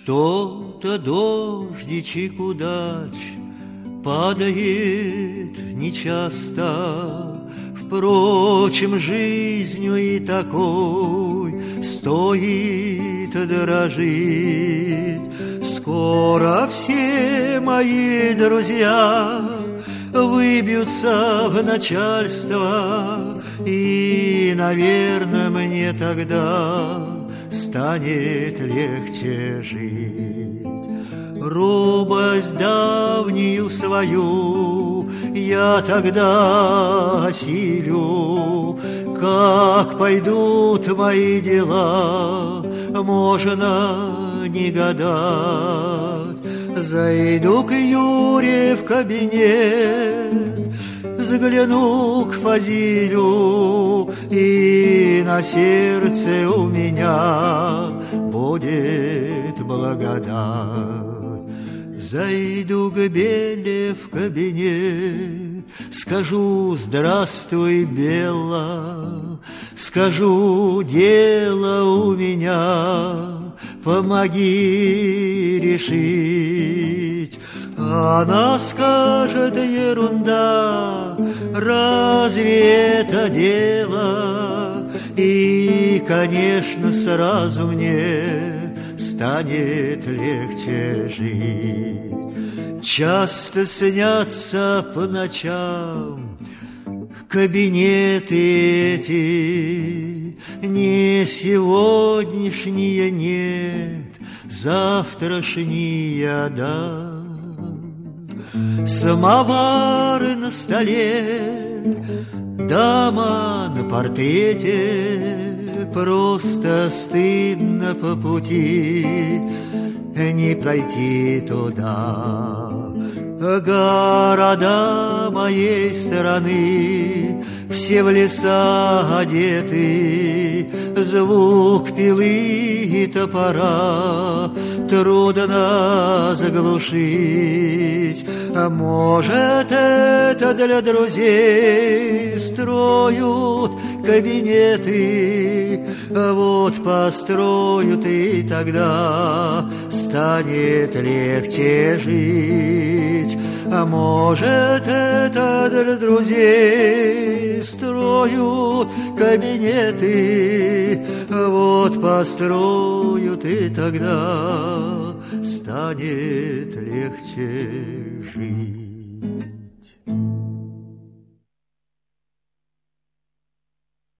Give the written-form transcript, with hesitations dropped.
Что-то дождичек удач падает нечасто, впрочем, жизнью и такой стоит дорожить. Скоро все мои друзья выбьются в начальство, и, наверное, мне тогда станет легче жить. Робость давнюю свою я тогда осилю. Как пойдут мои дела, можно не гадать. Зайду к Юре в кабинет, загляну к Фазилю, и на сердце у меня будет благодать. Зайду к Беле в кабинет, скажу: здравствуй, Бела, скажу: дело у меня, помоги решить. Она скажет: ерунда, разве это дело? И, конечно, сразу мне станет легче жить. Часто снятся по ночам кабинеты эти, не сегодняшние, нет, завтрашние, да. Самовары на столе, дама на портрете, просто стыдно по пути не пройти туда. Города моей страны все в леса одеты, звук пилы и топора трудно заглушить. А может, это для друзей строят кабинеты, вот построят, и тогда станет легче жить. А может, это для друзей строят кабинеты, вот построят, и тогда станет легче жить.